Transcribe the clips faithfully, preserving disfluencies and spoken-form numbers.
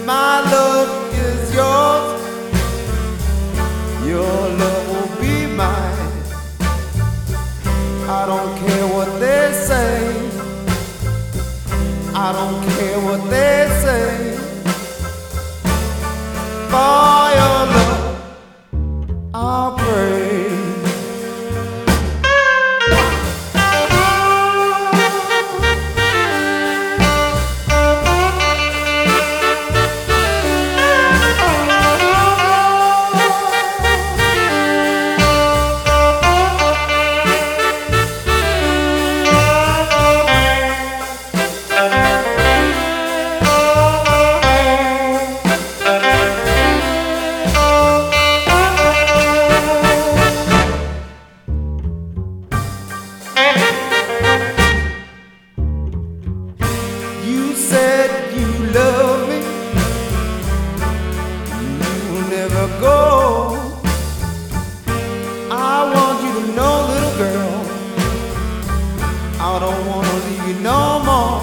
my love is yours, your love will be mine. I don't care what they say, I don't care what they say. For your love I'll pray. You said you love me, you'll never go. I want you to know, little girl, I don't want to leave you no more.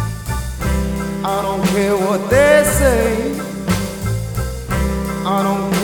I don't care what they say, I don't